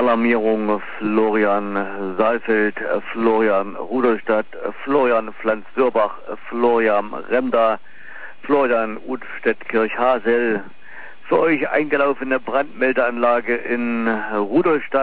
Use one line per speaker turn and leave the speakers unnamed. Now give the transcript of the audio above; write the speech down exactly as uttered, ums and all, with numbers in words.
Alarmierung Florian Saalfeld, Florian Rudolstadt, Florian Pflanz-Sörbach, Florian Remda, Florian Udstedt-Kirchhasel. Für euch eingelaufene Brandmeldeanlage in Rudolstadt.